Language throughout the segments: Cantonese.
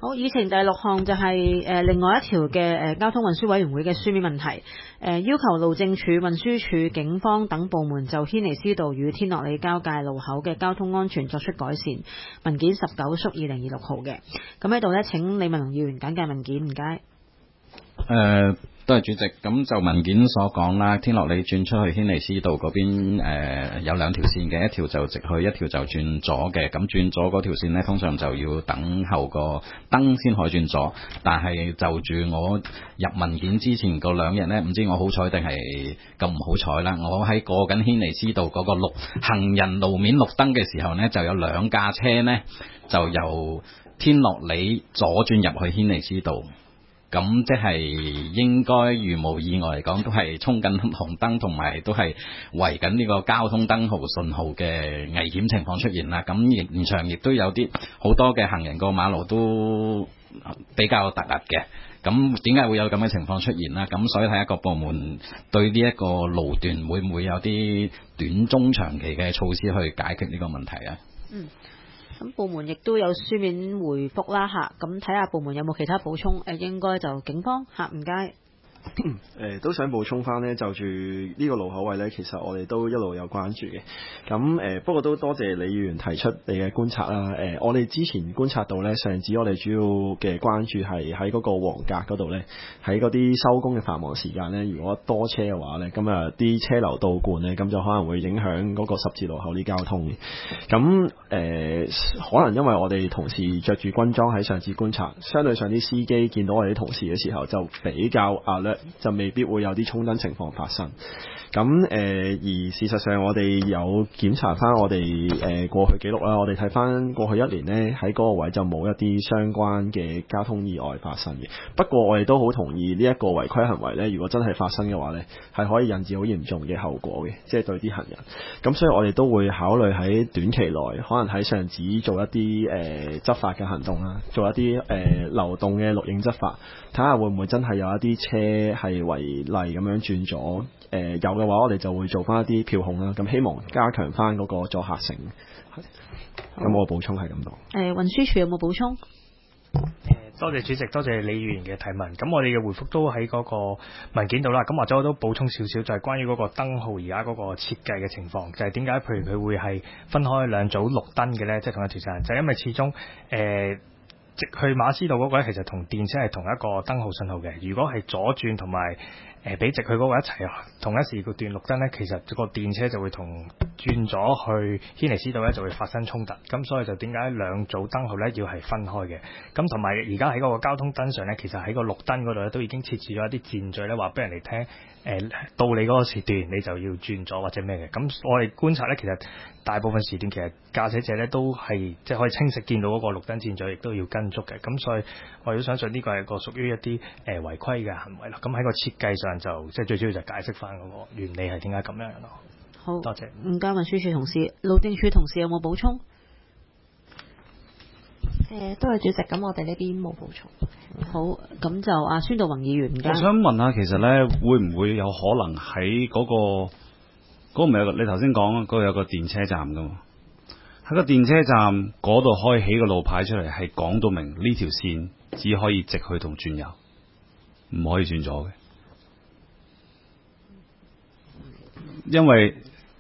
好，議程第6項就係另外一條嘅交通運輸委員會嘅書面問題，要求路政署、運輸署、警方等部門就軒尼詩道與天樂里交界路口嘅交通安全作出改善。文件19/2026號嘅，咁喺度呢，請李文龍議員簡介文件，唔該。 多謝主席。咁就文件所講啦，天樂里轉出去軒尼詩道嗰邊有2條線嘅，一條就直去，一條就轉左嘅。咁轉左嗰條線呢，通常就要等候個燈先可以轉左。但係就住我入文件之前嗰2日呢，唔知我好彩定係咁唔好彩啦。我喺過緊軒尼詩道嗰個行人路面綠燈嘅時候呢，就有2架車呢，就由天樂里左轉入去軒尼詩道。咁即係應該如無意外嚟講，都係衝緊紅燈，同埋都係違緊呢個交通燈號信號嘅危險情況出現啦。咁現場亦都有啲好多嘅行人過馬路都比較突兀嘅。咁點解會有咁嘅情況出現啦？咁所以睇一個部門對呢一個路段會唔會有啲短中長期嘅措施去解決呢個問題啊？ 咁部門亦都有書面回覆啦嚇，咁睇下部門有冇其他補充？應該就警方嚇，唔該。 都想補充翻呢，就住呢個路口位呢，其實我哋都一路有關注嘅。咁不過都多謝李議員提出你嘅觀察啦。我哋之前觀察到呢，上次我哋主要嘅關注係喺嗰個黃格嗰度呢，喺嗰啲收工嘅繁忙時間呢，如果多車嘅話呢，咁啊啲車流倒灌呢，咁就可能會影響嗰個十字路口啲交通嘅。咁可能因為我哋同事着住軍裝喺上次觀察，相對上啲司機見到我哋啲同事嘅時候就比較就未必會有啲衝燈情況發生。咁而事實上我哋有檢查翻我哋過去記錄啦，我哋睇翻過去1年呢，喺嗰個位就冇一啲相關嘅交通意外發生嘅。不過我哋都好同意呢一個違規行為呢，如果真係發生嘅話呢，係可以引致好嚴重嘅後果嘅，即係對啲行人。咁所以我哋都會考慮喺短期內可能喺上址做一啲執法嘅行動啦，做一啲流動嘅錄影執法，睇下會唔會真係有一啲車係違例咁樣轉咗。有嘅話，我哋就會做翻一啲票控啦。咁希望加強翻嗰個阻嚇性。咁我補充係咁多。 運輸署有冇補充？ 多謝主席，多謝李議員嘅提問。咁我哋嘅回覆都喺嗰個文件度啦。咁或者我都補充少少，就係關於嗰個燈號而家嗰個設計嘅情況，就係點解譬如佢會係分開2組綠燈嘅呢？即係同一條線，就係因為始終直去馬師道嗰個咧，其實同電車係同一個燈號信號嘅。如果係左轉同埋俾直去嗰個一齊同一時個段綠燈呢，其實個電車就會同轉咗去軒尼詩道呢就會發生衝突。咁所以就點解2組燈號呢要係分開嘅？咁同埋而家喺嗰個交通燈上呢，其實喺個綠燈嗰度呢都已經設置咗一啲箭嘴呢，話俾人哋聽到你嗰個時段你就要轉左或者咩嘅。咁我哋觀察呢，其實大部分時段其實駕駛者呢都係即係可以清晰見到嗰個綠燈箭嘴，亦都要跟足嘅。咁所以我亦都相信呢個係個屬於一啲違規嘅行為啦。咁喺個設計上就即係最主要就解釋翻嗰個原理係點解咁樣咯。 好， 多謝。 唔該，運輸署同事，路政署同事有冇補充？ 多謝主席，咁我哋呢邊冇補充。 好，咁就阿孫道宏議員， 我想問下，其實呢會唔會有可能喺嗰個唔係有個你頭先講嗰個有個電車站噶嘛？喺個電車站嗰度可以起個路牌出嚟，係講到明呢條線只可以直去同轉右，唔可以轉左嘅。因為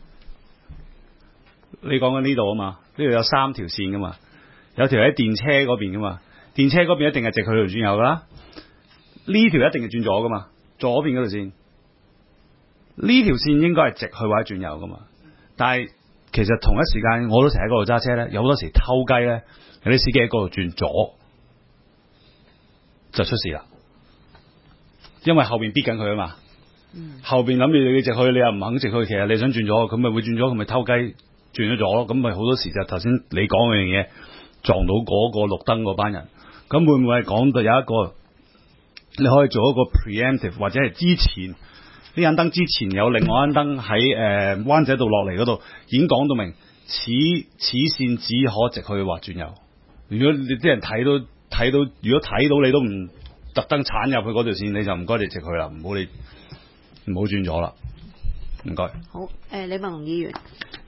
你講緊呢度啊嘛，呢度有3條線噶嘛，有條喺電車嗰邊噶嘛，電車嗰邊一定係直去同轉右噶啦，呢條一定係轉左噶嘛，左邊嗰條線，呢條線應該係直去或者轉右噶嘛。但係其實同一時間我都成日喺嗰度揸車咧，有好多時偷雞咧，有啲司機喺嗰度轉左就出事啦，因為後邊逼緊佢啊嘛。後邊諗住你直去，你又唔肯直去，其實你想轉左，咁咪會轉咗，佢咪偷雞轉咗左咯。咁咪好多時就頭先你講嘅樣嘢撞到嗰個綠燈嗰班人。咁會唔會係講到有一個你可以做一個 preemptive， 或者係之前呢盞燈之前有另外一盞燈喺灣仔道落嚟嗰度已經講到明，此線只可直去或轉右。如果你啲人睇到，如果睇到你都唔特登鏟入去嗰條線，你就唔該你直去啦，唔好轉咗啦，唔該。 好，李文龍議員。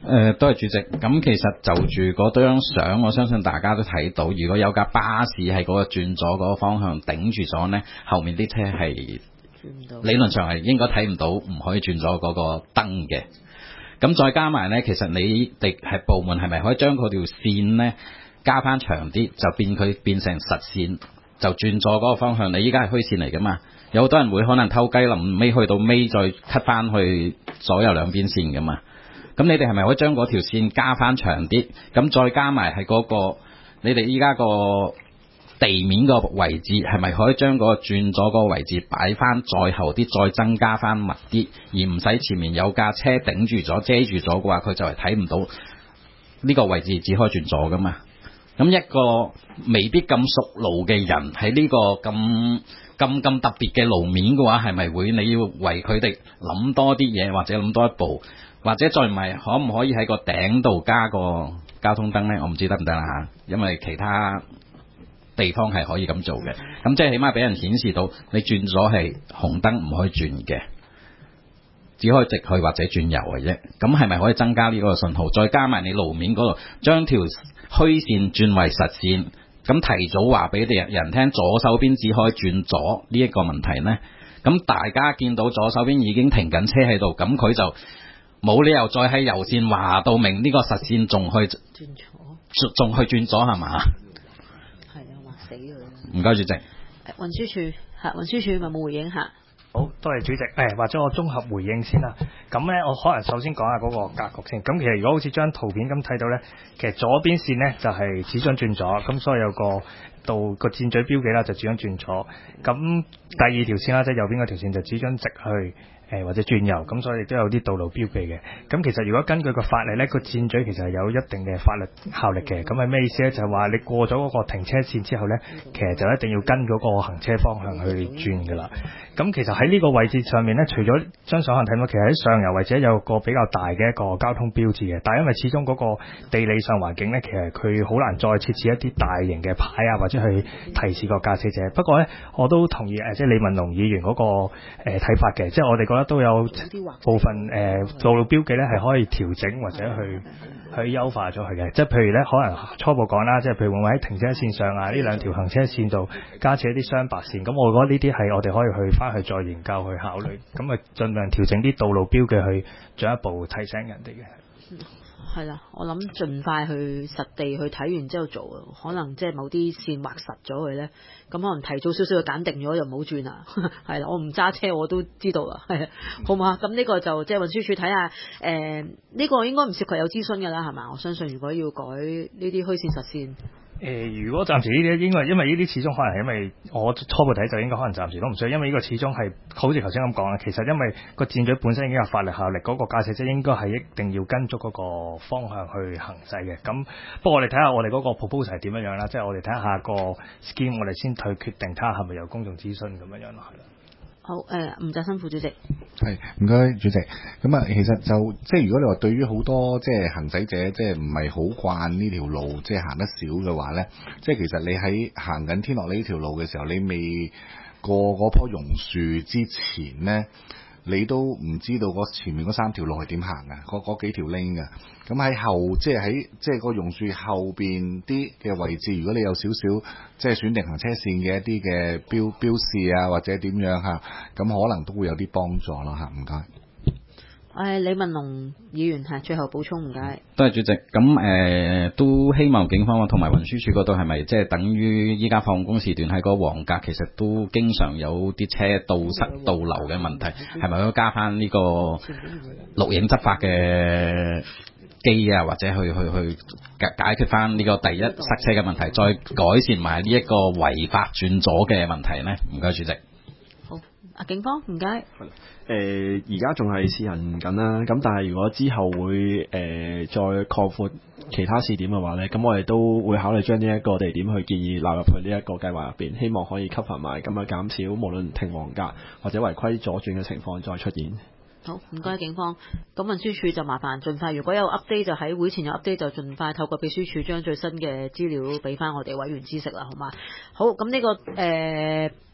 多謝主席。咁其實就住嗰張相，我相信大家都睇到，如果有架巴士喺嗰個轉左嗰個方向頂住咗呢，後面啲車係理論上係應該睇唔到，唔可以轉咗嗰個燈嘅。咁再加埋呢，其實你哋係部門係咪可以將嗰條線呢加翻長啲，就變成實線，就轉左嗰個方向？你依家係虛線嚟噶嘛？有好多人會可能偷雞臨尾去到尾再 cut 翻去左右兩邊線噶嘛？咁你哋係咪可以將嗰條線加翻長啲？咁再加埋係嗰個你哋依家個地面個位置，係咪可以將嗰個轉咗嗰個位置擺翻再後啲，再增加翻密啲，而唔使前面有架車頂住咗遮住咗嘅話，佢就係睇唔到呢個位置只可以轉左噶嘛？咁一個未必咁熟路嘅人喺呢個咁特別嘅路面嘅話，係咪會你要為佢哋諗多啲嘢，或者諗多一步？或者再唔係，可唔可以喺個頂度加個交通燈呢？我唔知得唔得啦嚇，因為其他地方係可以咁做嘅。咁即係起碼俾人顯示到你轉咗係紅燈唔可以轉嘅，只可以直去或者轉右嘅啫。咁係咪可以增加呢個信號？再加埋你路面嗰度將條虛線轉為實線，咁提早話俾人聽左手邊只可以轉左呢一個問題呢？咁大家見到左手邊已經停緊車喺度，咁佢就冇理由再喺右線話到明呢個實線仲去轉左，仲去轉左係嘛？ 係啊，話死佢啦！ 唔該主席。 運輸署運輸署有冇回應下？ 好，多謝主席。或者我綜合回應先啦。咁呢，我可能首先講下嗰個格局先。咁其實如果好似張圖片咁睇到呢，其實左邊線呢就係只想轉左，咁所以有個箭嘴標記啦，就只想轉左。咁第二條線啦，即係右邊嗰條線就只想直去。或者轉右，咁所以亦都有啲道路標記嘅。咁其實如果根據個法例呢，個箭嘴其實係有一定嘅法律效力嘅。咁係咩意思呢？就係話你過咗嗰個停車線之後呢，其實就一定要跟嗰個行車方向去轉㗎啦。咁其實喺呢個位置上面呢，除咗張相可能睇到，其實喺上游位置有個比較大嘅一個交通標誌嘅。但係因為始終嗰個地理上環境呢，其實佢好難再設置一啲大型嘅牌啊，或者去提示個駕駛者。不過呢，我都同意即係李文龍議員嗰個睇法嘅，即係我哋覺得都有部分道路標記咧係可以調整或者去優化咗佢嘅，即係譬如咧可能初步講啦，即係譬如會唔會喺停車線上啊呢兩條行車線度加設一啲雙白線，咁我覺得呢啲係我哋可以去翻去再研究去考慮，咁啊盡量調整啲道路標記去進一步提醒人哋嘅。 係啦，我諗盡快去實地去睇完之後做，可能即係某啲線畫實咗佢咧，咁可能提早少少去揀定咗就唔好轉啦。係啦，我唔揸車我都知道啦，係好嘛？咁呢個就即係運輸署睇下，呢個應該唔涉及有諮詢㗎啦，係嘛？我相信如果要改呢啲虛線實線。 如果暫時呢啲，因為呢啲始終可能係因為我初步睇就應該可能暫時都唔需要，因為呢個始終係好似頭先咁講啦。其實因為個箭嘴本身已經有法律效力，嗰個駕駛者應該係一定要跟足嗰個方向去行駛嘅。咁不過我哋睇下我哋嗰個 proposal 係點樣啦，即係我哋睇下個 scheme， 我哋先去決定睇下係咪有公眾諮詢咁樣咯，係啦。 好，吳澤新副主席。 係，唔該主席。咁啊，其實就即係如果你話對於好多即係行駛者，即係唔係好慣呢條路，即係行得少嘅話咧，即係其實你喺行緊天樂里呢條路嘅時候，你未過嗰棵榕樹之前咧，你都唔知道前面嗰三條路係點行嘅，嗰幾條 lane 嘅。咁喺後，即係喺即係個榕樹後邊啲嘅位置，如果你有少少即係選定行車線嘅一啲嘅標示啊，或者點樣嚇，咁可能都會有啲幫助咯嚇。唔該。 李文龍議員係最後補充，唔該。 多謝主席。咁都希望警方同埋運輸署嗰度係咪即係等於依家放工時段喺個黃格，其實都經常有啲車堵塞倒流嘅問題，係咪可以加翻呢個錄影執法嘅機啊，或者去解決翻呢個第一塞車嘅問題，再改善埋呢一個違法轉左嘅問題呢？唔該，主席。 好，警方唔該。 而家仲係試行緊啦，咁但係如果之後會再擴闊其他試點嘅話呢，咁我哋都會考慮將呢一個地點去建議納入去呢一個計劃入邊，希望可以 cover 埋，咁啊減少無論停黃格或者違規左轉嘅情況再出現。 好，唔該警方。咁運輸署就麻煩盡快，如果有 update 就喺會前有 update 就盡快透過秘書處將最新嘅資料俾翻我哋委員知識啦，好嘛？好，咁呢個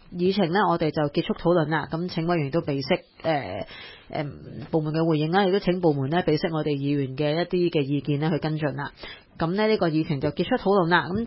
議程呢，我哋就結束討論啦。咁請委員都備悉部門嘅回應啦，亦都請部門呢備悉我哋議員嘅一啲嘅意見呢去跟進啦。咁呢個議程就結束討論啦。咁